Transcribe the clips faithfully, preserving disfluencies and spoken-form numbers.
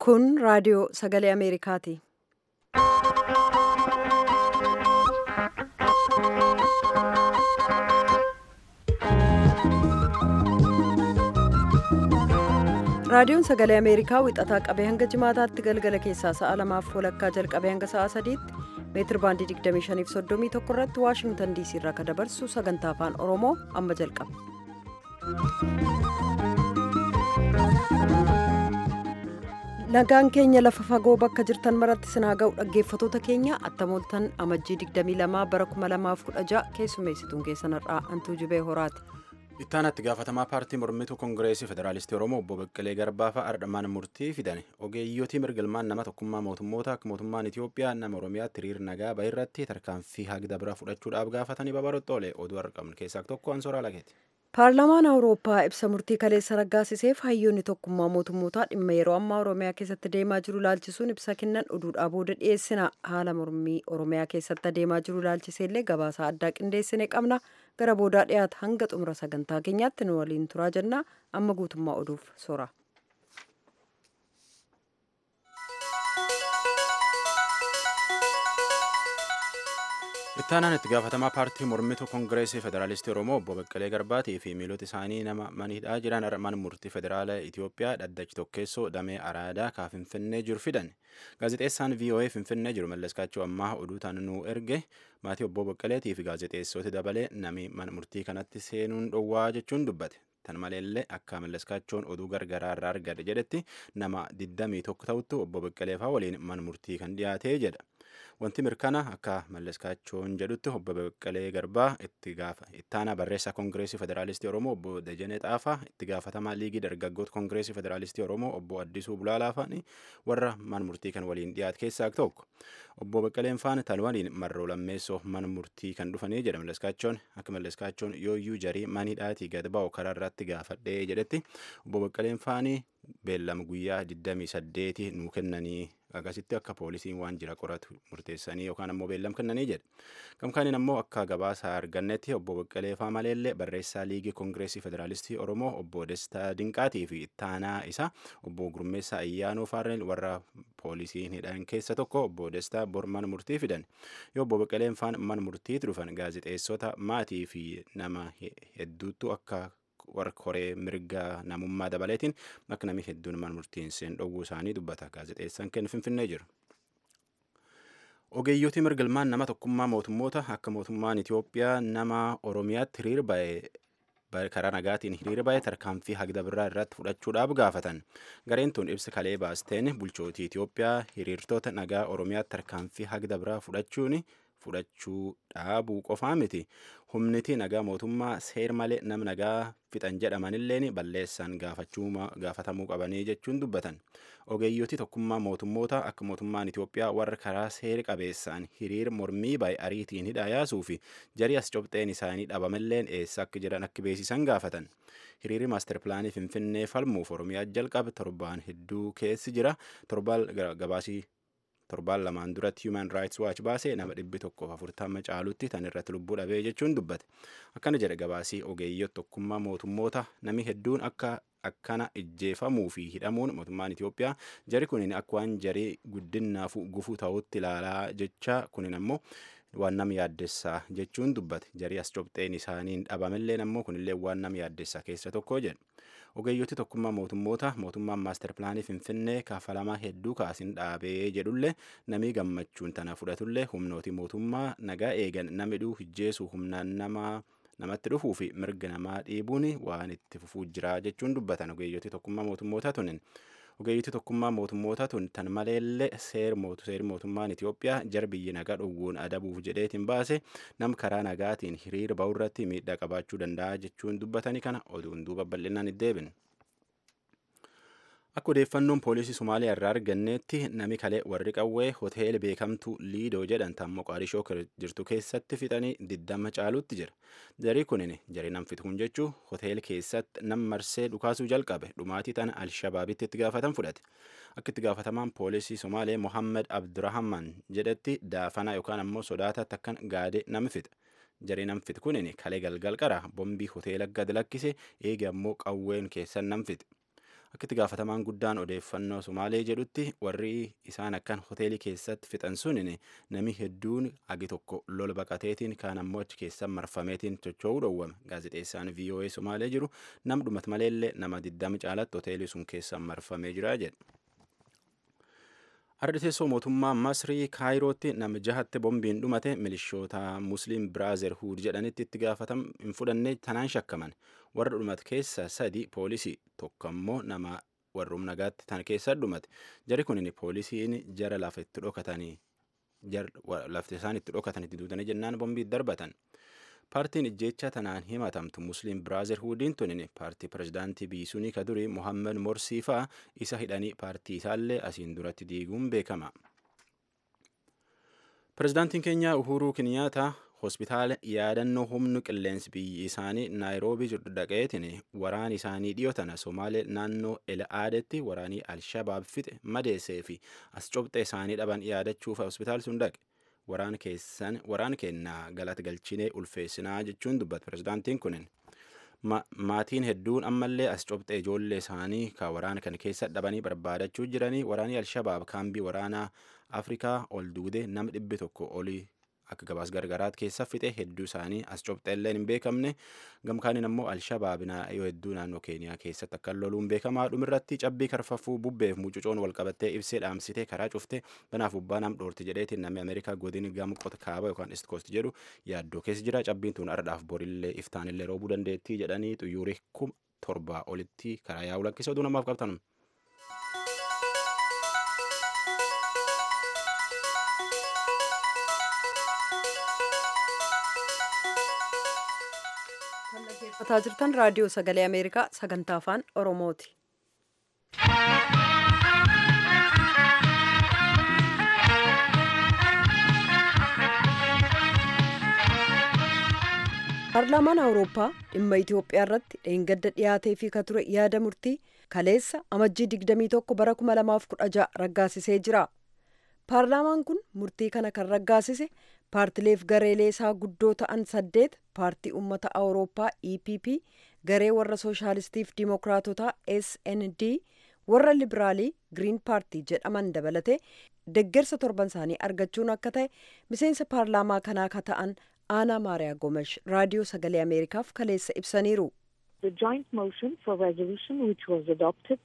Kun raadiyoo sagalee Ameerikaati. Raadiyoon sagalee Ameerikaa wixataa qabee hanga jimaataatti galgala keessaa sa'a lamaaf walakkaa jalqabee hanga sa'a sadiitti meetir baandii digdamii shanii fi soddomii tokko irratti Waashingtan diisii irraa kan dabarsu sagantaa afaan Oromoo amma jalqaba. Nagaan keenya lafa fagoo bakka jirtan maratti sinaa ga'u dhaggeeffatoota keenya attamooltan amajjii digdamii lamaa bara kuma lamaaf kudha ja'a keessummeessituun keessanirraa Antuu Jibee Horaati. Ittaanatti gaafatamaa paartii mormituu Kongireesii Federaalistii Oromoo obbo Baqqalee Garbaa fa'a ardhamaan murtii fidan ogeeyyotii mirgilmaan nama tokkummaa mootummoota akka mootummaan Itoophiyaa nama Oromiyaatti hiriir nagaa bahe irratti tarkaanfii hagda bira fudhachuudhaaf gaafatanii babaroxxoolee oduu argamne keessaa tokko Ansoraa Lageeti. Paarlaamaan Awurooppaa ibsa murtii kaleessa raggaasiseef hayyoonni tokkummaa mootummootaa dhimma yeroo ammaa Oromiyaa keessatti deemaa jiru laalchisuun ibsa kennan oduudhaa booda dhiyeessina. Haala mormii Oromiyaa keessatti adeemaa jiru laalchiseellee gabaasaa addaa qindeessine qabna. Gara boodaa dhiyaata hanga xumura sagantaa keenyaatti nu waliin turaa jenna. Amma guutummaa oduuf sora. Ittaanaan itti gaafatamaa paartii mormituu Kongireesii Federaalistii Oromoo obbo Baqqalee Garbaatii fi miilota isaanii nama manidhaa jiran mana murtii federaala Itoophiyaa dhaddachi tokkeessoo damee araadaa kaa Finfinnee jiru fidan. Gaazexeessaan V O A Finfinnee jiru Malleskaachoo ammaa oduu tan nu erge maatii obbo Baqqaleetii fi gaazexeessoti dabalee nami mana murtii kanatti seenuun dhowwaa jechuun dubbate. Tan maleellee akka Malleeskaachoon oduu gargaraa irraa argate jedhetti nama digdamii tokko ta'utti obbo Baqqalee fa'aa waliin mana murtii kan dhiyaatee jedha. Wanti mirkana akka Malleeskaachoon jedhutti obbo Baqqalee Garbaa itti gaafa ittaanaa barreessaa Kongireesii Federaalistii Oromoo obbo Dajanee Xaafaa itti gaafatamaa liigii dargaggoota Kongireesii Federaalistii Oromoo obbo Addisuu Bulaalaa fa'ani warra mana murtii kan waliin dhiyaate keessaa tokko. Obbo Baqqaleen faana tan waliin marroo lammeessoo mana murtii kan dhufanii jedha Malleeskaachoon akka Malleeskaachoon yooyyuu jarii manidhaatii gad ba'u karaa irratti gaafadhee jedhetti obbo Baqqaleen faani beellama guyyaa digdamii saddeeti nuu kennanii akkasitti akka poolisiin waan jira qoratu murteessanii yookaan ammoo beellam kennanii jedha. Gamkaaniin ammoo akka gabaasaa argannetti obbo Baqqalee fa'aa maleellee barreessaa liigii Kongireesii Federaalistii Oromoo obbo Destaa Dinqaatii fi ittaanaa isaa obbo Gurmeessaa Ayyaanoo Faarreen warra poolisiin hidhan keessa tokko obbo Destaa bor mana murtii fidan. Yoo obbo Baqqaleen fa'aan mana murtiitti dhufan gaazexeessota maatii fi nama hedduutu akka warra koree mirga namummaa dabaleetiin akka namni hedduun mana murtiin seen dhowwuu isaanii dubbata. Gaazexeessaan kennu Finfinnee jiru. Ogeeyyotii mirgilmaan nama tokkummaa mootummoota akka mootummaan Itoophiyaa nama Oromiyaatti hiriir ba'e karaa nagaatiin hiriir ba'e tarkaanfii hagda biraa irratti fudhachuudhaaf gaafatan. Gareen tun ibsa kalee baasteen bulchootii Itoophiyaa hiriirtoota nagaa Oromiyaatti tarkaanfii hagda biraa fudhachuun fudhachuu dhaabuu qofaa miti. Humniti nagaa mootummaa seer malee nam nagaa fixan jedhamanilleen balleessaan gaafatamuu qabanii jechuun dubbatan. Ogeeyyotii tokkummaa mootummoota akka mootummaan Itoophiyaa warra karaa seera qabeessaan hiriir mormii ba'e ariitiin hidhaa yaasuu fi jarii as cobxeen isaanii dhabamalleen eessa akka jiran akka beeksisan gaafatan. Hiriirri maaster pilaanii Finfinnee falmuuf Oromiyaa jalqabe torbaan hedduu keessi jira. Torbaan gabaasii torbaan lamaan duratti Human Rights Watch baasee nama dhibbi tokkoof afurtama caalutti tan irratti lubbuu dhabee jechuun dubbate. Akkana jedha gabaasii ogeeyyot tokkummaa mootummoota nami hedduun akka akkana ijjeefamuu fi hidhamuun mootummaan Itoophiyaa jari kunin akka waan jarii guddinaaf gufuu ta'utti ilaalaa jecha kunin ammoo waan nama yaaddessaa jechuun dubbate. Jarii as cobxeen isaaniin dhabamalleen ammoo kunillee waan nama yaaddessaa keessa tokko jedha. Ogeeyyotii tokkummaa mootummoota mootummaan maaster pilaanii Finfinnee kaafalamaa hedduu kaasin dhaabee jedhullee namii gammachuun tana fudhatullee humnooti mootummaa nagaa eegan namidhuu hijjeessu humnaan nama namatti dhufuu fi mirga namaa dhiibuun waan itti fufuu jira jechuun dubbatan ogeeyyotii tokkummaa mootummoota tunin. Ogeeyyotii tokkummaa mootummoota tun tan maleellee seer mootummaan Itoophiyaa jar biyyi nagaa dhowwuun adabuuf jedheetiin baase nam karaa nagaatiin hiriir ba'u irratti miidhaa qabaachuu danda'a jechuun dubbatanii kana oduun duuba bal'inaan iddeebin. Akka odeeffannoon poolisii Somaaliyaa irraa arganneetti nami kalee warri qawwee hoteela beekamtuu Liidoo jedhamtu Moqaadishoo jirtu keessatti fixanii digdama caalutti jira. Jarii kunin jarii nam fitu kun jechuu hoteela keessatti nam marsee dhukaasuu jalqabe dhumaatii tana Alshabaabitti itti gaafatan fudhate. Akka itti gaafatamaan poolisii Somaaliyaa Mohammed Abdurrahman jedhetti daafana yookaan ammoo sodaata takkan gaadee nam fixa. Jarii nam fitu kunin kalee galgal qara bombii hoteela gad lakkise eege ammoo qawween keessan nam fixe. Akka itti gaafatamaan guddaan odeeffannoo Somaalee jedhutti warri isaan akkan hoteelii keessatti fixan sunin nami hedduun agi tokko lola baqateetiin kaan ammoo achi keessan marfameetiin socho'uu dhowwame. Gaazexeessaan V O A Somaalee jiru nam dhumat maleellee nama digdama caalatti hoteelii sun keessan marfamee jira jedha. Ardi teessoo mootummaa Masrii Kaayirootti nama jahatti bombiin dhumate milishoota Musliim Biraazerhuud jedhanitti itti gaafatam hin fudhanne tanaan shakkaman. Warra dhumate keessa sadi poolisii tokko ammoo nama warrum nagaatti tan keessa dhumate. Jari kunin poolisiin jara lafa itti dhokatanii lafti isaan itti dhokatanitti duutanii jennaan bombii darbatan. Paartiin ijjecha tanaan himatamtu Musliim Biraazerhuudiin tunin paartii pirezidaantii biisunii ka durii Mohammed Morsii faa isa hidhanii paartii isaallee asiin duratti diiguun beekama. Pirezidaantiin keenya Uhuruu Kiniyaata hospitaala yaadannoo humna qilleensi biyyi isaanii Naayiroobii jiru dhaqeetiin waraan isaanii dhiyootana Somaalee naannoo El'aadetti waraanii Alshabaab fixe madeessee fi as cobxee isaanii dhaban yaadachuuf hospitaal sun dhaqe. Waraan keessan waraan kennaa galata galchinee ulfeessinaa jechuun dubbata pirezidaantiin kunin. Maatiin hedduun ammallee as cobxee ijoollee isaanii ka waraana kan keessa dhabanii barbaadachuu jiranii waraanii Alshabaab kaambii waraanaa Afrikaa ol duude nama dhibbi tokko olii akka gabaas gargaraat keessa fixe hedduu isaanii as cobxeelleen hin beekamne gamkaaniin ammoo Alshabaab yoo hedduu naannoo Keeniyaa keessatti akka loluun beekamaa dhumirratti cabbii karfaffuu bubbeef mucucoon wal qabattee ibsee dhaamsitee karaa cufte banaaf gubbaa nam dhoorti jedheetiin namni Ameerikaa godin gamqota kaaba yookaan East Coast jedhu yaaddoo keessa jira cabbiin tun ardhaaf borillee iftaanillee roobuu dandeettii jedhanii xuyyuurii kuma torbaa olitti karaa yaa'u lakkisa oduu namaaf qabtan. Dhaggeeffataa jirtan raadiyoo sagalee Ameerikaa sagantaa afaan Oromooti. Paarlaamaan Awurooppaa dhimma Itoophiyaa irratti dheengadda dhiyaatee fi ka ture yaada murtii kaleessa amajjii digdamii tokko bara kuma lamaaf kudha ja'a raggaasisee jira. Paarlaamaan kun murtii kana kan raggaasise paartileef gareelee isaa guddoo ta'an saddeet paartii uummata Awurooppaa E P P, garee warra sooshaalistiif diimokiraatotaa S N D, warra liberaalii Green Party jedhaman dabalatee deggersa torban isaanii argachuun akka ta'e miseensa paarlaamaa kanaa ka ta'an Aanaa Maariyaa Gomesh raadiyoo sagalee Ameerikaaf kaleessa ibsaniiru. The joint motion for resolution which was adopted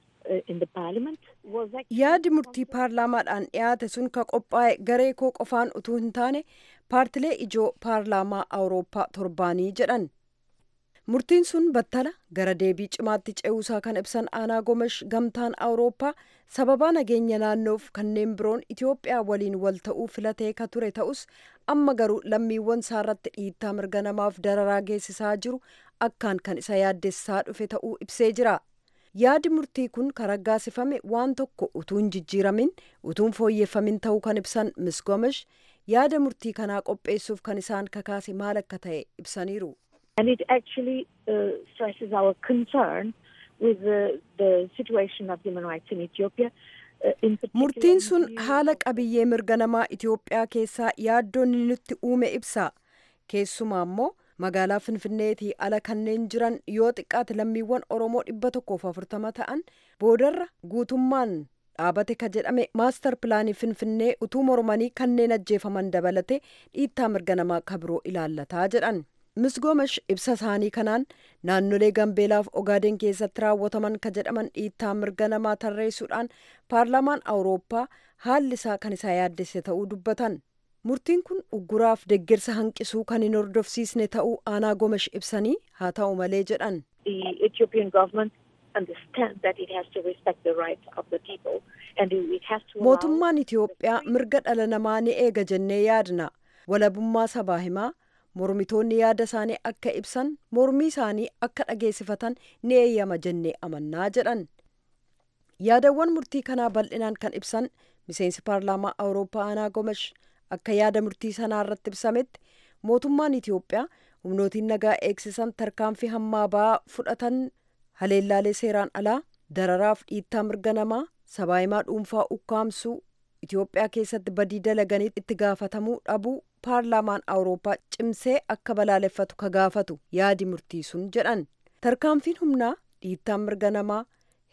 yaadi murtii paarlaamaadhaan dhiyaate sun ka qophaa'e garee koo qofaan utuu hin taane paartilee ijoo paarlaamaa Awurooppaa torbaanii jedhan. Murtiin sun battala gara deebii cimaatti ce'uusaa kan ibsan Aanaa Gomesh gamtaan Awurooppaa sababaa nageenya naannoof kanneen biroon Itoophiyaa waliin wal ta'uu filatee ka ture ta'us amma garuu lammiiwwan isaa irratti dhiittaa mirga namaaf dararaa geessisaa jiru akkaan kan isa yaaddessaa dhufe ta'uu ibsee jira. Yaadi murtii kun kan raggaasifame waan tokko utuu hin jijjiiramin utuu hin fooyyeffamin ta'uu kan ibsan Miss Gomesh yaada murtii kanaa qopheessuuf kan isaan kakaase maal akka ta'e ibsaniiru. And it actually uh, stresses our concern with the, the situation of human rights in Ethiopia. Uh, Murtiin sun haala qabiyyee mirga namaa Itoophiyaa keessaa yaaddoon nutti uume ibsa. Keessumaa immoo magaalaa Finfinneetii ala kanneen jiran yoo xiqqaate lammiiwwan Oromoo dhibba tokkoof afurtama ta'an boodarra guutummaan dhaabate ka jedhame maastar pilaanii Finfinnee utuu mormanii kanneen ajjeefaman dabalate dhiittaa mirga namaa ka biroo ilaallataa jedhan. Miss Gomesh ibsa isaanii kanaan naannolee Gambeelaaf Ogaaden keessatti raawwataman ka jedhaman dhiittaa mirga namaa tarreessuudhaan paarlaamaan Awurooppaa haalli isaa kan isa yaaddesse ta'uu dubbatan. Murtiin kun ugguraaf deggersa hanqisuu kan hin hordofsiisne ta'uu Aanaa Gomesh ibsanii haa ta'u malee jedhan. The Ethiopian government understands that it has to respect the rights of the people and it has to allow... Mootummaan Itoophiyaa mirga dhala namaa ni eega jennee yaadna. Walabummaa sabaa himaa mormitoonni yaada isaanii akka ibsan mormii isaanii akka dhageessifatan ni eeyyama jennee amannaa jedhan. Yaadawwan murtii kanaa bal'inaan kan ibsan miseensi paarlaamaa Awurooppaa Aanaa Gomesh akka yaada murtii sanaa irratti ibsametti mootummaan Itoophiyaa humnootiin nagaa eegsisan tarkaanfii hammaa ba'aa fudhatan haleellaalee seeraan alaa dararaaf dhiittaa mirga namaa sabaa himaa dhuunfaa ukkaamsuu Itoophiyaa keessatti badii dalaganii itti gaafatamuu dhabuu paarlaamaan Awurooppaa cimsee akka balaaleffatu ka gaafatu yaadi murtii sun jedhan. Tarkaanfiin humnaa dhiittaa mirga namaa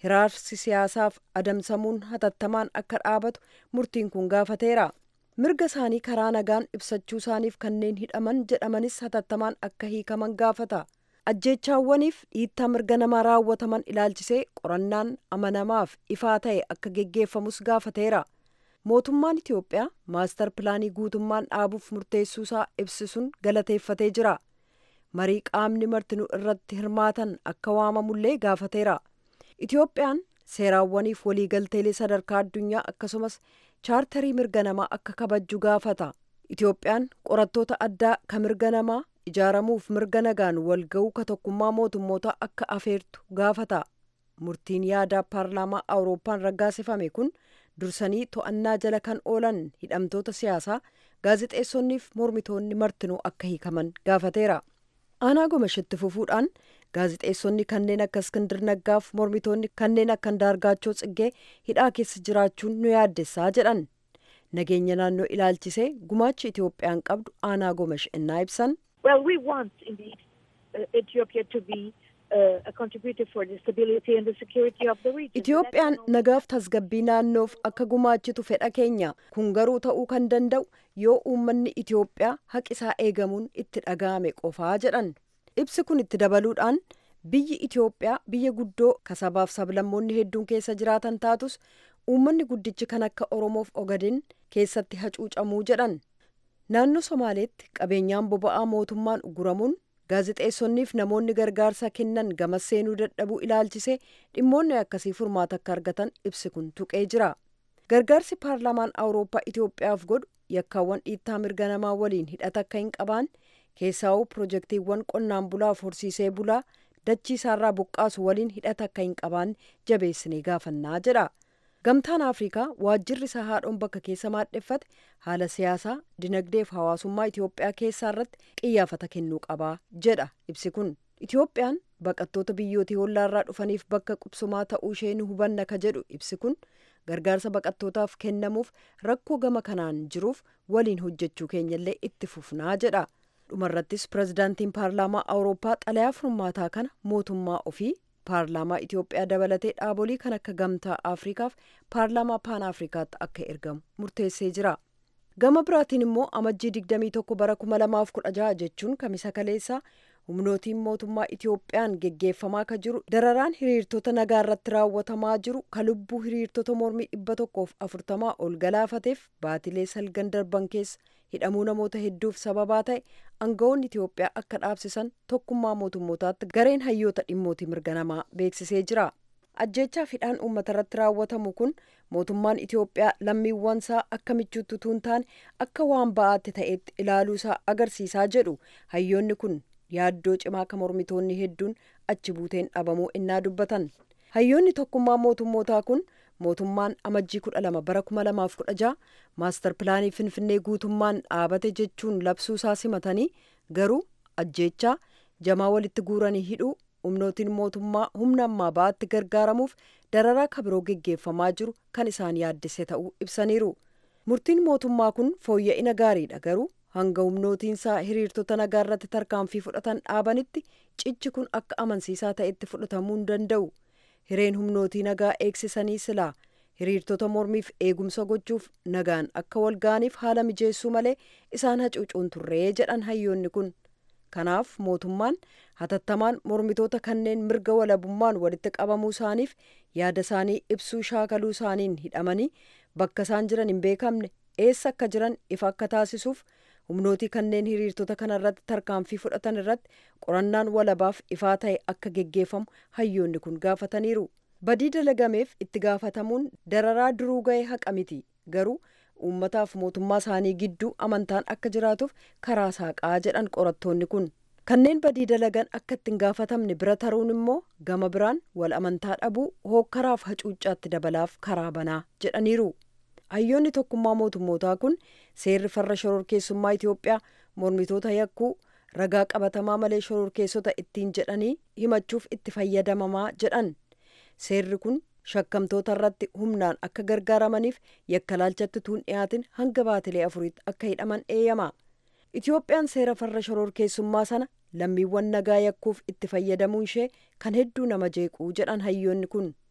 hiraarsi siyaasaaf adamsamuun hatattamaan akka dhaabatu murtiin kun gaafateera. Mirga isaanii karaa nagaan ibsachuu isaaniif kanneen hidhaman jedhamanis hatattamaan akka hiikaman gaafata. Ajjeechaawwaniif dhiittaa mirga namaa raawwataman ilaalchisee qorannaan amanamaaf ifaa ta'e akka geggeeffamus gaafateera. Mootummaan Itiyoophiyaa maastar pilaanii guutummaan dhaabuuf murteessuusaa ibsisuun galateeffatee jira. Marii qaamni martinuu irratti hirmaatan akka waamamullee gaafateera. Itiyoophiyaan seeraawwaniif waliigalteelee sadarkaa addunyaa akkasumas chaartarii mirga namaa akka kabajju gaafata. Itiyoophiyaan qorattoota addaa ka mirga namaa ijaaramuuf mirga nagaan walga'uu ka tokkummaa mootummoota akka afeertu gaafata. Murtiin yaadaa paarlaamaa Awurooppaan raggaasifame kun dursanii to'annaa jala kan oolan hidhamtoota siyaasaa gaazexeessonniif mormitoonni martinuu akka hiikaman gaafateera. Aanaa Gomashitti fufuudhaan gaazexeessonni kanneen akka Iskindir Naggaaf mormitoonni kanneen akka Andaargaachoo Tsiggee hidhaa keessa jiraachuun nu yaaddessaa jedhan. Nageenya naannoo ilaalchisee gumaachi Itiyoophiyaan qabdu Aanaa Gomash innaa ibsan. Well, we want indeed uh, Ethiopia to be uh, a contributor for the stability and the security of the region. Itiyoophiyaan nagaaf tasgabbii naannoof akka gumaachitu fedha keenya. Kun garuu ta'uu kan danda'u yoo uummanni Itiyoophiyaa haqisaa eegamuun itti dhaga'ame qofaa jedhan. Ibsi kun itti dabaluudhaan biyyi Itiyoophiyaa biyya guddoo kasabaaf sablammoonni hedduun keessa jiraatan taatus uummanni guddichi kan akka Oromoof Ogaden keessatti hacuucamuu jedhan. Naannoo Somaaleetti qabeenyaan boba'aa mootummaan uguramuun gaazexeessonniif namoonni gargaarsa kennan gamas seenuu dadhabuu ilaalchisee dhimmoonni akkasii furmaata akka argatan ibsi kun tuqee jira. Gargaarsi paarlaamaan Awurooppaa Itiyoophiyaaf godhu yakkaawwan dhiittaa mirga namaa waliin hidhata akka hin qabaan keessaa'uu pirojektiiwwan qonnaan bulaaf horsiisee bulaa dachii isaarraa buqqaasu waliin hidhata akka hin qabaan jabeessinee gaafannaa jedha. Gamtaan Afrikaa waajjirri isaa haadhoon bakka keessa maadheffate haala siyaasaa, dinagdee fi hawaasummaa Itiyoophiyaa keessaa irratti xiyyeeffannaa kennuu qabaa jedha ibsi kun. Itiyoophiyaan baqattoota biyyootii hollaarraa dhufaniif bakka qubsumaa ta'uu ishee ni hubanna ka jedhu ibsi kun gargaarsa baqattootaaf kennamuuf rakkoo gama kanaan jiruuf waliin hojjechuu keenyallee itti fufnaa jedha. Dhumarrattis pirezidaantiin paarlaamaa Awurooppaa xalayaa furmaataa kana mootummaa ofii paarlaamaa Itiyoophiyaa dabalatee dhaabolee kan akka gamtaa Afrikaaf paarlaamaa Paan Afrikaatti akka ergamu murteessee jira. Gama biraatiin immoo amajjii digdamii tokko bara kuma lamaaf kudha jaha jechuun kamisa kaleessaa humnootiin mootummaa Itiyoophiyaan geggeeffamaa ka jiru dararaan hiriirtota nagaa irratti raawwatamaa jiru ka lubbuu hiriirtota mormii dhibba tokkoof afurtamaa ol galaafateef baatilee salgan darban keessa hidhamuu namoota hedduuf sababaa ta'e aangawoonni Itiyoophiyaa akka dhaabsisan tokkummaa mootummootaatti gareen hayyoota dhimmootii mirga namaa beeksisee jira. Ajjeechaa fi hidhaan uummata irratti raawwatamu kun mootummaan Itiyoophiyaa lammiiwwan isaa akka michuutti utuu hin taane akka waan ba'aatti ta'etti ilaaluu isaa agarsiisaa jedhu hayyoonni kun yaaddoo cimaa kan mormitoonni hedduun achi buuteen dhabamuu innaa dubbatan. Hayyoonni tokkummaa mootummootaa kun mootummaan amajjii kudha lama bara kuma lamaaf kudha jaha maastar pilaanii Finfinnee guutummaan dhaabate jechuun labsuu isaa simatanii garuu ajjeechaa jamaa walitti guuranii hidhuu humnootiin mootummaa humna ammaa ba'aatti gargaaramuuf dararaa kabiroo geggeeffamaa jiru kan isaan yaaddise ta'uu ibsaniiru. Murtiin mootummaa kun fooyya'ina gaariidha garuu hanga humnootiinsaa hiriirtota nagaa irratti tarkaanfii fudhatan dhaabanitti cichi kun akka amansiisaa ta'etti fudhatamuu hin danda'u. Hireen humnootii nagaa eegsisanii silaa hiriirtota mormiif eegumsa gochuuf nagaan akka wal ga'aniif haala mijeessuu malee isaan hacuucuun turree jedhan hayyoonni kun. Kanaaf mootummaan hatattamaan mormitoota kanneen mirga walabummaan walitti qabamuu isaaniif yaada isaanii ibsuu shaakaluu isaaniin hidhamanii bakka isaan jiran hin beekamne eessa akka jiran ifa akka taasisuuf humnootii kanneen hiriirtota kana irratti tarkaanfii fudhatan irratti qorannaan walabaaf ifaa ta'e akka geggeeffamu hayyoonni kun gaafataniiru. Badii dalagameef itti gaafatamuun dararaa duruu ga'e haqa miti garuu uummataaf mootummaa isaanii gidduu amantaan akka jiraatuuf karaa saaqaa jedhan qorattoonni kun. Kanneen badii dalagan akka ittiin gaafatamne bira taruun immoo gama biraan wal amantaa dhabuu hookkaraaf hacuuccaatti dabalaaf karaa banaa jedhaniiru. Hayyoonni tokkummaa mootummootaa kun seerri farra shororkeessummaa Itiyoophiyaa mormitoota yakkuu ragaa qabatamaa malee shororkeessota ittiin jedhanii himachuuf itti fayyadamamaa jedhan. Seerri kun shakkamtoota irratti humnaan akka gargaaramaniif yakka laalchatti tuun dhiyaatin hanga baatilee afuriitti akka hidhaman eeyyama. Itiyoophiyaan seera farra shororkeessummaa sana lammiiwwan nagaa yakkuuf itti fayyadamuun ishee kan hedduu nama jeequu jedhan hayyoonni kun.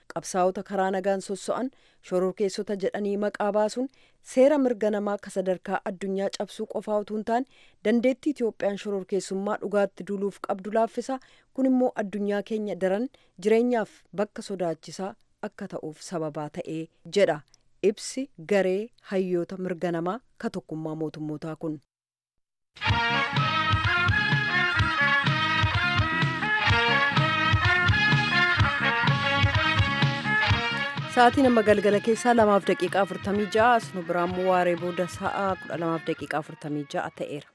qabsaa'ota karaa nagaan sosso'an shororkeessota jedhanii maqaa baasuun seera mirga namaa akka sadarkaa addunyaa cabsuu qofaa utuu hin taane dandeettii Itoophiyaan shororkeessummaa dhugaatti duuluuf qabdu laaffisa. Kun immoo addunyaa keenya daran jireenyaaf bakka sodaachisaa akka ta'uuf sababaa ta'ee jedha ibsi garee hayyoota mirga namaa ka tokkummaa mootummootaa kun. Sa'aatiin amma galgala keessaa lamaaf daqiiqaa afurtamii ja'a as nu biraan waaree booda sa'a kudha lamaaf daqiiqaa afurtamii ja'a ta'eera.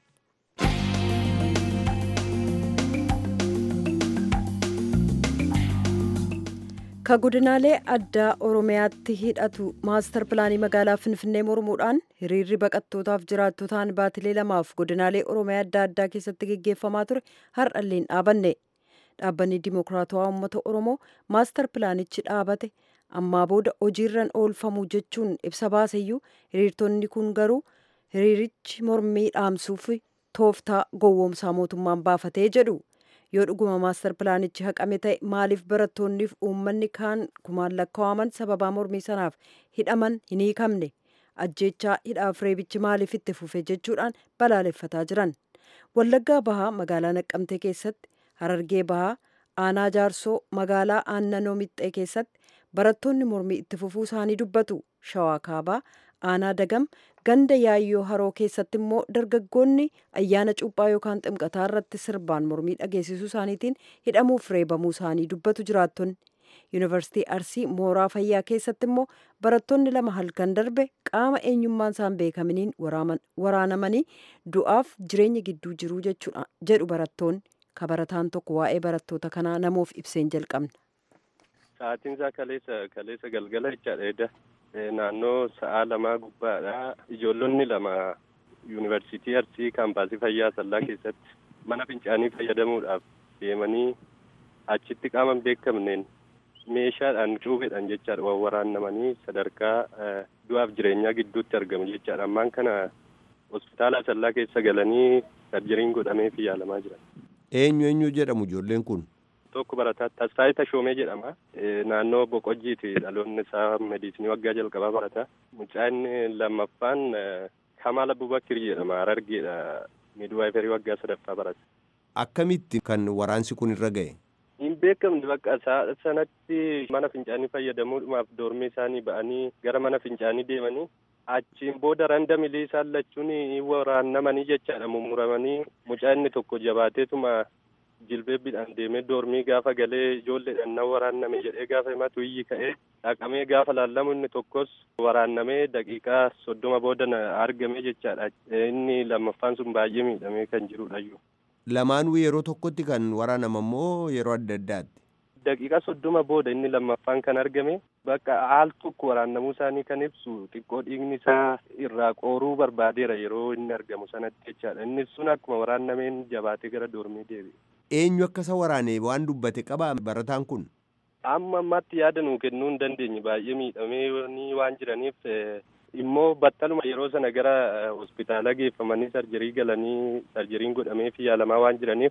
Ka godinaalee addaa Oromiyaatti hidhatu maastar pilaanii magaalaa Finfinnee mormuudhaan hiriirri baqattootaaf jiraattotaan baatilee lamaaf godinaalee Oromiyaa adda addaa keessatti geggeeffamaa ture har'allee hin dhaabanne. Dhaabbanni Dimookiraatawaa Uummata Oromoo maastar pilaanichi dhaabate ammaa booda hojiirran oolfamu jechuun ibsa baaseyyuu hiriirtonni kun garuu hiriirichi mormii dhaamsuuf tooftaa gowwoomsaa mootummaan baafatee jedhu. Yoo dhuguma maastar pilaanichi haqame ta'e maaliif barattoonniif uummanni kaan kumaan lakkaa'aman sababaa mormii sanaaf hidhaman hin hiikamne? Ajjeechaa hidhaaf reebichi maaliif itti fufe jechuudhaan balaaleffataa jiran. Wallaggaa Bahaa magaalaa Naqqamtee keessatti, Harargee Bahaa aanaa Jaarsoo magaalaa Aannanoo Mixxee keessatti barattoonni mormii itti fufuu isaanii dubbatu. Shawaa Kaabaa aanaa Dagam ganda Yaayyoo Haroo keessatti immoo dargaggoonni ayyaana cuuphaa yookaan ximqataa irratti sirbaan mormii dhageessisuu isaaniitiin hidhamuuf reebamuu isaanii dubbatu jiraattonni. Yuunivarsiitii Arsii mooraa fayyaa keessatti immoo barattoonni lama halkan darbe qaama eenyummaan isaan beekaminiin waraanamanii du'aaf jireenya gidduu jiruu jechuudha jedhu barattoonni. Ka barataan tokko waa'ee barattoota kanaa namoof ibseen jalqabna. Sa'aatiin isaa kaleessa kaleessa galgala jechaadha. Naannoo sa'a lamaa gubbaadha. Ijoollonni lama yuunivarsiitii Arsii kaampaasii fayyaa Sallaa keessatti mana fincaanii fayyadamuudhaaf deemanii achitti qaama beekamneen meeshaadhaan cuubeedhaan jechaadha waan waraannamanii sadarkaa du'aaf jireenyaa gidduutti argamu jechaadha. Ammaan kana hospitaala Sallaa keessa galanii sarjeriin godhameefii yaalamaa jiran. Eenyu eenyu jedhamu ijoolleen kun? Tokko barataa Tasfaayee Tashoomee jedhama. Naannoo Boqojjiiti dhaloonni isaa mediisinii waggaa jalqabaa barata. Mucaan lammaffaan Kamaal Abubakir jedhama. Harargeedha. Midwaayifarii waggaa sadaffaa barata. Akkamitti kan waraansi kun irra ga'e? Hin beekamne bakka sanatti mana fincaanii fayyadamuudhaaf doormii isaanii ba'anii gara mana fincaanii deemanii achiin booda randa milii isaan lachuun waraannamanii jechaadha mummuramanii mucaa inni tokko jabaateetuma jilbeebbiidhaan deemee doormii gaafa galee ijoolleedhaan nan waraanname jedhee gaafa himatu iyyi ka'ee dhaqamee gaafa laallamu inni tokkos waraannamee daqiiqaa soddoma booda argame jechaadha. Inni lammaffaan sun baay'ee miidhamee kan jirudha. Lamaanuu yeroo tokkotti kan waraanama moo yeroo adda addaatti? Daqiiqaa soddoma booda inni lammaffaan kan argame bakka haal tokko waraannamuu isaanii kan ibsu xiqqoo dhiigni isaa irraa qooruu barbaadeera yeroo inni argamu sanatti jechaadha. Inni sun akkuma waraannameen jabaatee gara doormii deebi'e. Eenyu akka isa waraane waan dubbate qabaa barataan kun? Amma ammaatti yaada nuu kennuu hin dandeenye baay'ee miidhamee waan jiraniif immoo battaluma yeroo sana gara hospitaala geeffamanii sarjerii galanii sarjeriin godhameefii yaalamaa waan jiraniif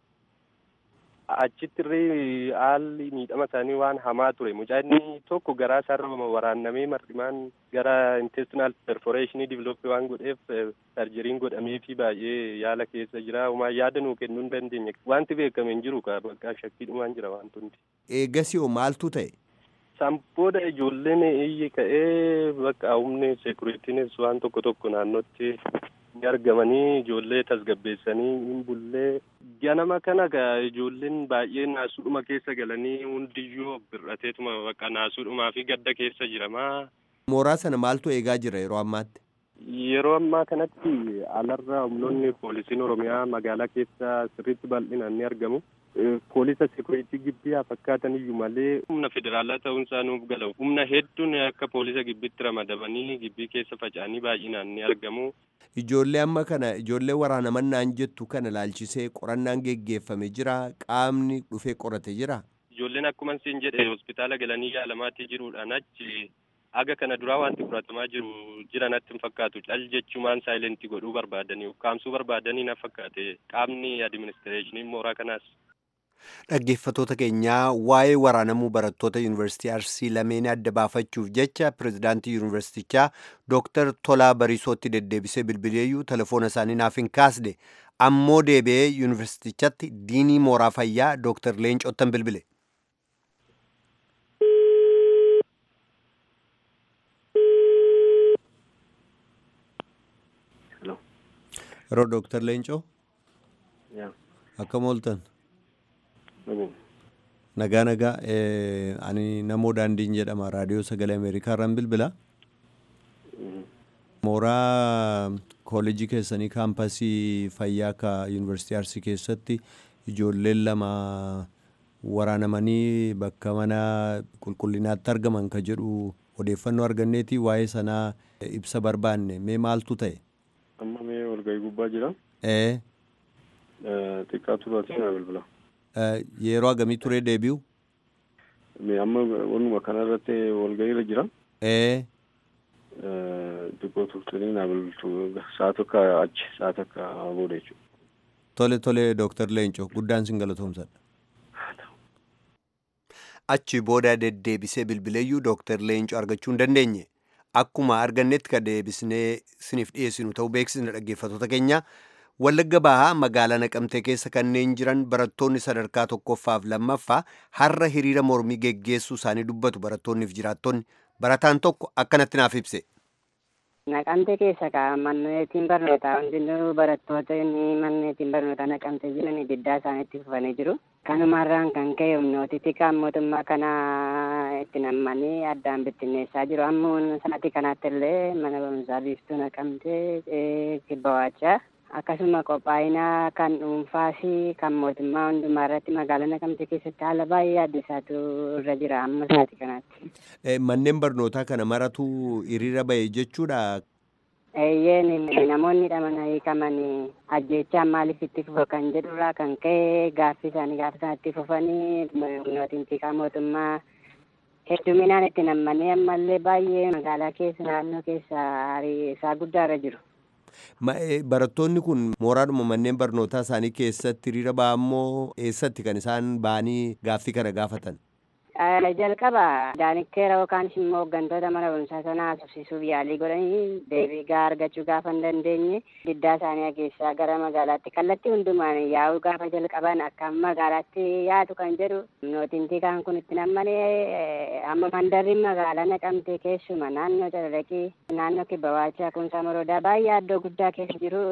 achittirree haalli miidhama isaanii waan hamaa ture. Mucaan tokko garaa isaarra waraannamee mar'imaan gara intestinal perforeeshinii divilooppii waan godheef sarjeriin godhameefii baay'ee yaala keessa jira. Umaa yaada nuu kennuu hin dandeenye. Wanti beekame hin jiru bakka shakkiidhumaan jira wanti hundi. Eegasii maaltu ta'e? Booda ijoolleen iyyi ka'ee bakka humni seekuriitiinis waan tokko tokko naannootti ni argamanii ijoollee tasgabbeessanii hin bullee ganama kana ijoolleen baay'ee naasuudhuma keessa galanii hundiyyuu bir'ateetuma bakka naasuudhumaa fi gadda keessa jiramaa. Mooraa sana maaltu eegaa jira yeroo ammaatti? Yeroo ammaa kanatti alarra humnoonni poolisiin Oromiyaa magaalaa keessa sirriitti bal'inaan ni argamu. Poolisa seekuriitii gibbii haa fakkaatan iyyuu malee humna federaalaa ta'uun isaa nuuf gala. Humna hedduun akka poolisa gibbiitti ramadamanii gibbii keessa faca'anii baay'inaan ni argamu. Ijoollee amma kana ijoollee waraanamannaan jettu kana ilaalchisee qorannaan geggeeffame jira? Qaamni dhufee qorate jira? Ijoolleen akkuma siin jedhe hospitaala galanii yaalamaatti jiruudhaan achi aga kana duraa wanti fudhatamaa jiru jira natti hin fakkaatu. Cal jechumaan saayilentii godhuu barbaadanii ukkaamsuu barbaadanii na fakkaate qaamni adiministireeshinii mooraa kanaas. Dhaggeeffattoota keenyaa waa'ee waraanamuu barattoota yuunivarsiitii Arsii lameenii adda baafachuuf jecha pirezidaantii yuunivarsiitichaa Dooktar Tolaa Bariisootti deddeebisee bilbileeyyuu telefoona isaanii naaf hin kaasne ammoo deebi'ee yuunivarsiitichatti diinii mooraa fayyaa Dooktar Leencoottan bilbile. Yeroo Dooktar Leencoo akkam ooltan? Nagaa nagaa ani namoo daandiin jedhama raadiyoo sagalee Ameerikaa irraan bilbila. Mooraa kooleejii keessanii kaampasii fayyaa ka yuunivarsiitii Arsii keessatti ijoolleen lama waraanamanii bakka mana qulqullinaatti argaman ka jedhu odeeffannoo arganneeti waa'ee sanaa ibsa barbaanne mee maaltu ta'e? Amma mee walgahii gubbaa jira? Ee. Xiqqaa turaatii na bilbila. Yeroo agamii turee deebi'u? Mee amma wanuma kanarratti walgahiirra jira? Ee. Xiqqoo turtanii na bilbiltu sa'a tokko achi sa'a tokko booda jechuudha. Tole tole Dooktar Leencoo guddaan sin galatoomsadha. Achi booda deddeebisee bilbileeyyuu Dooktar Leencoo argachuu hin dandeenye. Akkuma argannetti ka deebisnee siniif dhiyeessinu ta'uu beeksisna dhaggeeffattoota keenya. Wallagga Bahaa magaalaa Naqamtee keessa kanneen jiran barattoonni sadarkaa tokkoffaaf lammaffaa har'a hiriira mormii geggeessuu isaanii dubbatu barattoonniif jiraattonni. Barataan tokko akkanatti naaf ibse. Naqamtee keessa ka manneetiin barnootaa hundinuu barattoota manneetiin barnootaa naqamtee jiran diddaa isaaniitti fufanii jiru. Kanumarraan kan ka'e humnootiti kan mootummaa kana itti nammanii addaan bittinneessaa jiru. Ammoo sa'aatii kanatti illee mana barumsaa biiftuu naqamtee kibba waachaa. Akkasuma qophaa'ina kan dhuunfaa fi kan mootummaa hundumaa irratti magaalaa Naqamtee keessatti haala baay'ee addisaatu irra jira amma sa'aatii kanatti. Manneen barnootaa kana maratu hiriira bahe jechuudha. Eeyyeen namoonni dhamana hiikaman ajjechaan maaliif itti fufa kan jedhurraa kan ka'e gaaffii isaanii gaafa isaatti fufanii humnootiin tikaa mootummaa hedduminaan itti nammanii ammallee baay'ee magaalaa keessa naannoo keessa isaa guddaa irra jiru. Barattoonni kun mooraadhuma manneen barnootaa isaanii keessatti hiriira bahan moo eessatti kan isaan bahanii gaaffii kana gaafatan? Jalqaba daanikteera yookaan immoo hooggantoota mana barumsaa sanaa haasofsiisuuf yaalii godhanii deebii gahaa argachuu gaafa hin dandeenye diddaa isaanii keessaa gara magaalaatti kallattii hundumaan yaa'uu gaafa jalqaban akka magaalaatti yaatu kan jedhu humnootiin tikaan kun itti nammanee amma mandarri magaalaa Naqamtee keessuma naannoo Calalaqii naannoo Kibba Waachaa Kumsaa Moroodaa baay'ee addoo guddaa keessa jiru.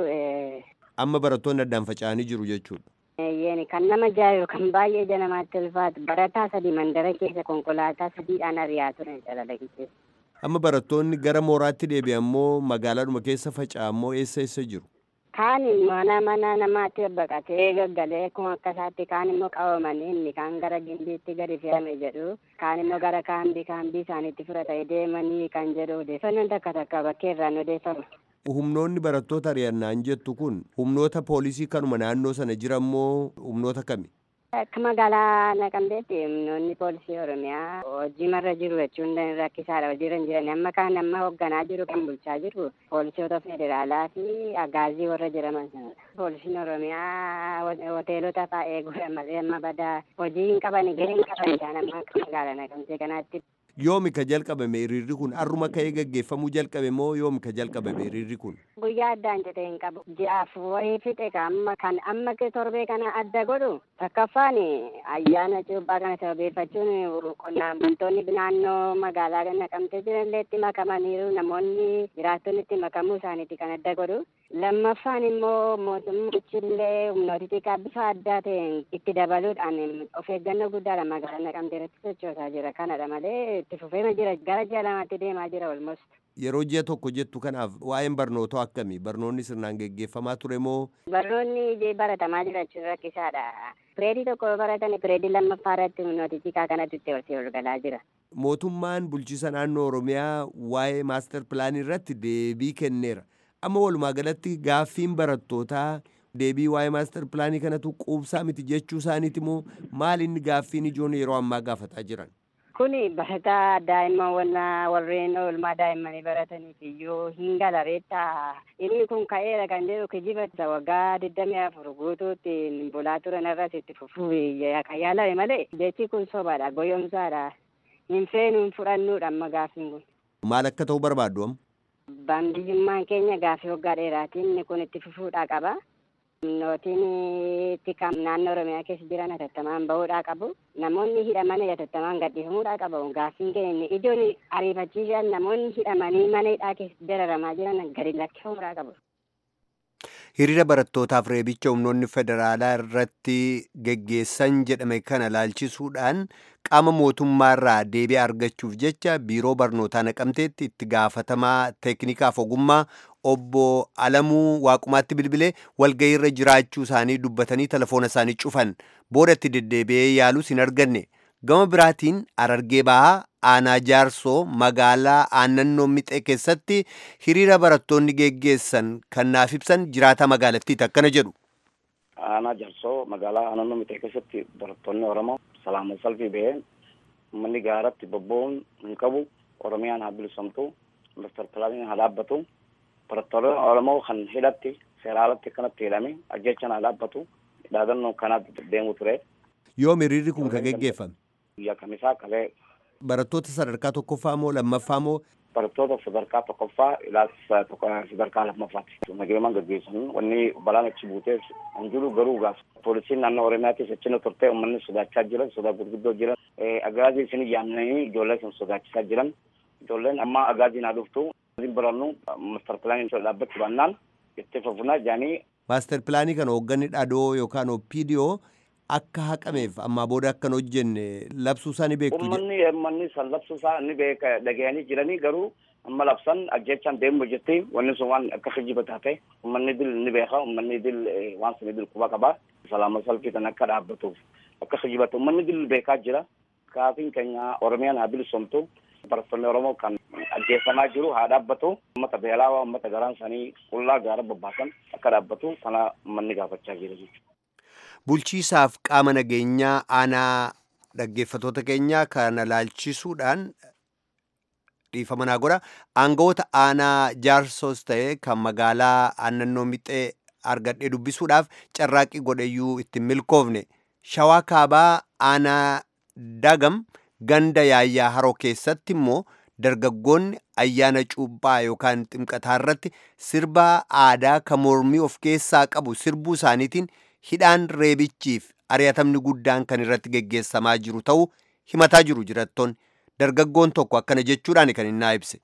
Amma barattoonni addaan faca'anii jiru jechuudha. Yeeni kan nama jaayu kan baay'ee ija namaatti ulfaatu barataa sadii mandara keessa konkolaataa sadiidhaan ari'aa turan Calalaqii keessa. Amma barattoonni gara mooraatti deebi'an moo magaalaadhuma keessa faca'an moo eessa eessa jiru? Kaan mana mana namaatti baqatee gaggalee akkuma akkasaatti kaan immoo qabamanii inni kaan gara gimbiitti gadi fe'ame jedhu kaan immoo gara kaambii kaambii isaaniitti fudhatanii deemanii kan jedhu odeeffannoon takka takka bakkee irraan odeeffama. Humnoonni barattoota ari'annaan jettu kun humnoota poolisii kanuma naannoo sana jiran moo humnoota kami? Akka magaalaa Naqamteetti humnoonni poolisii Oromiyaa hojii marra jiru jechuun rakkisaadha. Hojiirra hin jiran amma kaan amma hoogganaa jiru kan bulchaa jiru poolisoota federaalaa fi agaazii warra jedhaman sanadha. Poolisiin Oromiyaa hoteelota fa'aa eeguudha malee amma badaa hojii hin qaban gahee hin qaban isaan amma akka magaalaa Naqamtee kanaatti. Yoomi ka jalqabame hiriirri kun har'uma ka'ee gaggeeffamuu jalqabe moo yoomi ka jalqabame hiriirri kun? Guyyaa addaan jedhee hin qabu. Ji'aaf wayii fixe amma kan amma torbee kana adda godhu takkaffaan ayyaana cuuphaa kana sababeeffachuun qonnaan bultoonni naannoo magaalaa Naqamtee jiranillee itti makamaniiru namoonni jiraattonni itti makamuu isaaniiti kan adda godhu. Lammaffaan immoo mootummichillee humnooti bifa addaa ta'een itti dabaluudhaan of eeggannoo guddaadha magaalaa Naqamtee irratti sochoosaa jira. Kanadha malee itti fufeema jira gara ji'a lamaatti deemaa jira olmost. Yeroo ji'a tokko jettu kanaaf waa'een barnootaa akkamii? Barnoonni sirnaan geggeeffamaa ture moo? Barnoonni baratamaa jiraachuu rakkisaadha. Pireedii tokko baratan pireedii lammaffaa irratti humnooti tikaa kanatti itti walii walgalaa jira. Mootummaan bulchiisa naannoo Oromiyaa waa'ee maaster pilaanii irratti deebii kenneera. Amma walumaa galatti gaaffiin barattootaa deebii waa'ee maaster pilaanii kanatu quubsaa miti jechuu isaaniiti moo maal inni gaaffiin ijoon yeroo ammaa gaafataa jiran? Kuni barataa daa'imman warreen oolmaa daa'immanii barataniif iyyuu hin galareetta. Inni kun ka'eera kan jedhu kijiba waggaa digdamii afur guutuutti bulaa turan irratti itti fufuu kan yaalame malee jechi kun sobaadha, goyomsaadha. Hin feenu hin fudhannuudha amma gaaffiin kun. Maal akka ta'u barbaaddu amma? Baandiyyummaan keenya gaaffii waggaa dheeraatiin inni kun itti fufuudhaa qaba. Nootiin itti kan naannoo Oromiyaa keessa jiran hatattamaan bahuudhaa qabu. Namoonni hidhaman hatattamaan gadhiifamuudhaa qabu. Gaaffiin keenya ijoon ariifachiisan namoonni hidhamanii mana hidhaa keessa dararamaa jiran gadi lakkifamuudhaa qabu. Hiriira barattootaaf reebicha humnoonni federaalaa irratti geggeessan jedhame kana laalchisuudhaan qaama mootummaarraa deebii argachuuf jecha biiroo barnootaa Naqamteetti itti gaafatamaa teeknikaaf ogummaa obbo Alamuu Waaqumaatti bilbilee walga'iirra jiraachuu isaanii dubbatanii telefoona isaanii cufan. Booda itti deddeebi'ee yaalus hin arganne. Gama biraatiin Harargee Bahaa aanaa Jaarsoo magaalaa Aannannoo Mixee keessatti hiriira barattoonni geggeessan kan naaf ibsan jiraataa magaalattiiti akkana jedhu. Aanaa Jaarsoo magaalaa Aannannoo Mixee keessatti barattoonni Oromoo salaama salfii ba'een uummanni gaaratti bobba'uun hin qabu. Oromiyaan haa bilisomtu, Mister Pilaaniin haa dhaabbatu. Barattoonni Oromoo kan hidhatti seeraalatti kanatti hidhame ajjechaan haa dhaabbatu. Dhaadannoo kanaatti deemu ture. Yoom hiriirri kun kan geggeeffame? Guyyaa kamisaa qabee. Barattoota sadarkaa tokkoffaa moo lammaffaa moo? Barattoota sadarkaa tokkoffaa ilaalcha sadarkaa lammaffaatti. Nageeman gaggeessan wanni balaan achi buuteef hanjiru garuu gaaf. Poolisiin naannoo Oromiyaattis achina turtee uummanni sodaachaa jiran, sodaa gurguddoo jiran. Agaazii isin yaamnanii ijoollee isin sodaachisaa jiran. Ijoolleen amma agaaziin haa dhuftu. Isin barannu master pilaanii dhaabbachuu baannaan itti fufunaa jaanii. Master pilaanii kana hoogganni dhadoo yookaan opiidiyoo akka haqameef ammaa booda akka hin hojjenne labsuu isaa ni beektu. Uummanni uummanni san labsuu isaa ni beeka dhaga'anii jiranii garuu amma labsan ajjechaan deemu jetti wanni sun waan akka kijiba taate uummanni dil ni beeka uummanni dil waan sun dil quba qaba salaama salfii kan akka dhaabbatuuf akka kijibatu uummanni dil beekaa jira. Kaafiin keenya Oromiyaan haa bilisomtu barattoonni Oromoo kan ajjeefamaa jiru haa dhaabbatu uummata beelaa uummata garaan isaanii qullaa gaara bobbaasan akka dhaabbatu kana uummanni gaafachaa jira jechuudha. Bulchiisaaf qaama nageenyaa aanaa dhaggeeffatoota keenyaa kana laalchisuudhaan dhiifama naa godha. Aangawoota aanaa Jaarsoos ta'e kan magaalaa Aannannoo Mixee argadhee dubbisuudhaaf carraaqqii godheyyuu ittiin milkoofne. Shawaa kaabaa aanaa Dagam ganda yaayyaa haroo keessatti immoo dargaggoonni ayyaana cuuphaa yookaan ximqataa irratti sirba aadaa kan mormii of keessaa qabu sirbuu isaaniitiin hidhaan reebichiif ari'atamni guddaan kan irratti geggeessamaa jiru ta'uu himataa jiru jirattoonni. Dargaggoon tokko akkana jechuudhaan kan inni naa ibse.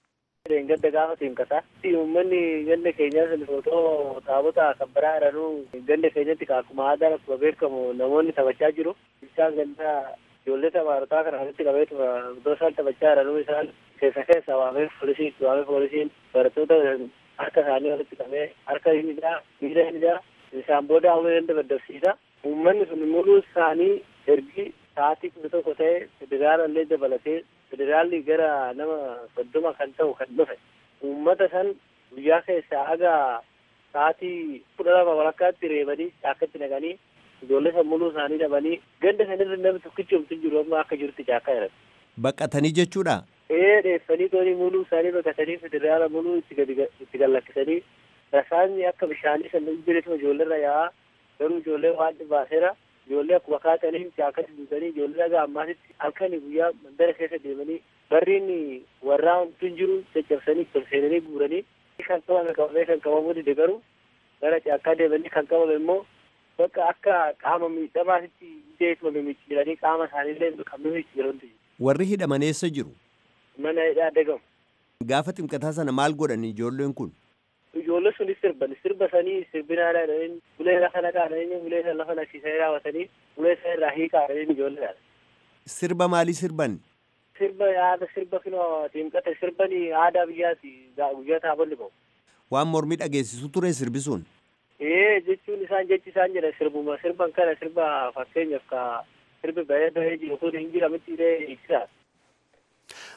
Gadda gaafa ximqataa uummanni ganda keenyaa sun footoo taabota kan biraa jiranuu ganda keenyatti akkuma aadaa akkuma beekamu namoonni taphachaa jiru. Isaan ganda ijoollee tamaarotaa kana irratti qabeetu iddoo isaan taphachaa jiranuu isaan keessa keessa waamee poolisiin waamee poolisiin barattoota harka isaanii walitti qabee harka hidhaa miila hidhaa isaan booda hawwee ganda daddabsiisa. Uummanni sun muluu isaanii ergi sa'aatii kudha tokko ta'e federaalaallee dabalatee federaalli gara nama soddoma kan ta'u kan dhufe uummata san guyyaa keessaa haga sa'aatii kudha lama walakkaatti reebanii caakkatti naqanii ijoollee san muluu isaanii dhabanii ganda sanirra namni tokkichi homtu jiru amma akka jirutti caakkaa jiran. Baqatanii jechuudha? Ee dheessanii toonii muluu isaanii baqatanii federaala muluu itti gadi itti gallakkisanii rasaasni akka bishaanii san jireetuma ijoolleerra yaa'aa garuu ijoollee waan dhibaaseera. Ijoollee akkuma kaatanii akkatti duutanii ijoollee dhagaa ammaatitti halkanii guyyaa mandara keessa deemanii barriin warraan tun jiru caccabsanii tolseenanii guuranii kan qabame qabamee kan qabamu dide garuu gara caakkaa deemanii kan qabame immoo bakka akka qaama miidhamaatitti ideetuma mimicciiranii qaama isaaniillee kan mimicciirantu. Warri hidhaman eessa jiru? Mana hidhaa Dagam. Gaafa ximqataa sana maal godhan ijoolleen kun? Ijoollee sunis sirban sirba sanii sirbinaadha jedhanii ulee lafa naqaa jedhanii ulee san lafa naqsiisanii raawwatanii ulee san irraa hiikaa jedhanii ijoolleedha. Sirba maalii sirban? Sirba aadaa sirba kinoo ximqata sirbanii aadaa biyyaati guyyaa taabolli bahu. Waan mormii dhageessisu ture sirbisuun? Ee jechuun isaan jechi isaan jedhan sirbuma sirban kana sirba fakkeenyaaf ka sirbi bahee bahee jiru kun hin jiramitti illee ibsa.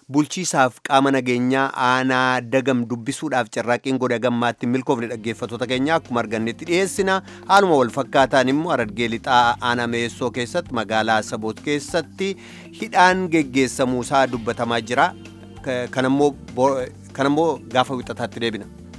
bulchiisaaf qaama nageenyaa aanaa dagam dubbisuudhaaf carraaqqiin godha gammaatti milkoofne dhaggeeffattoota keenya akkuma argannetti dhiyeessina. Haaluma wal fakkaataan immoo Harargee lixaa aanaa Meessoo keessatti magaalaa Saboot keessatti hidhaan geggeessamuusaa dubbatamaa jira. Kanammoo gaafa wixataatti deebina.